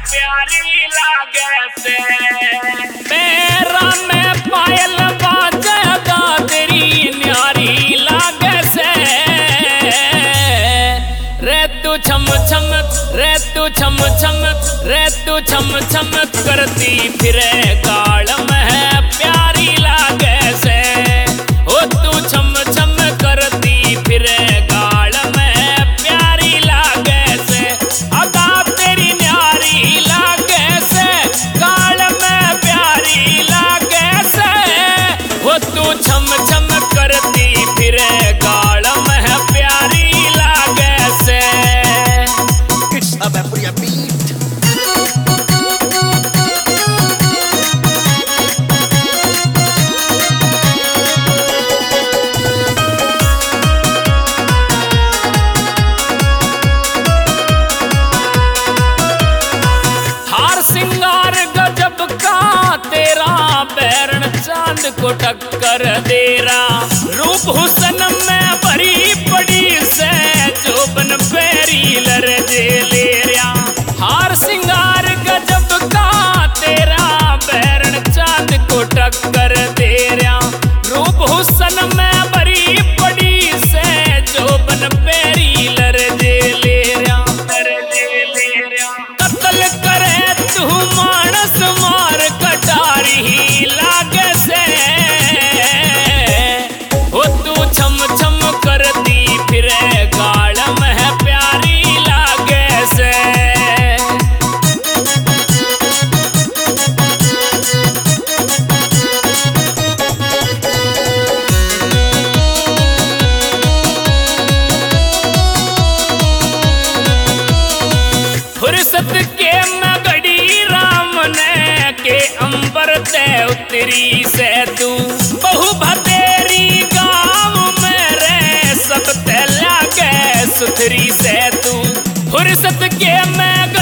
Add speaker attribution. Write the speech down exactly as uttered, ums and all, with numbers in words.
Speaker 1: प्यारी लागे से पैरा में पायल बाजेगा तेरी न्यारी लागे से रे तू छम छम रे तू छम छम रे तू छम छम करती फिरे गाल में प्यारी लागे से ओ तू छम छम करती फिरे गाल में प्यारी लागे से अदा तेरी न्यारी लागे से गाल में प्यारी लागे से ओ तू छम छम करती फिरे गाल में प्यारी लागे से
Speaker 2: It's a Vaporia beat.
Speaker 1: हार सिंगार गजब का तेरा बैरण चांद को टक्कर देरा रूप हुसन में भरी पड़ी से जोबन पैरी लरजे ले रहा हार सिंगार गजब का तेरा बैरण चांद को टक्कर दे रहा रूप हुसन में भरी पड़ी से जोबन पैरी लरजे ले रहा लरजे ले रहा कत्ल करे तू मानस मार कटारी लागे से ओ तू छम छम करती फिरे गाल में प्यारी लागे से फुर्सत के मगड़ी राम ने के अंबर ते उतरी से तू बहु भतेरी गाँव में रे सब ते लागे सुथरी से तू फुर्सत के मैं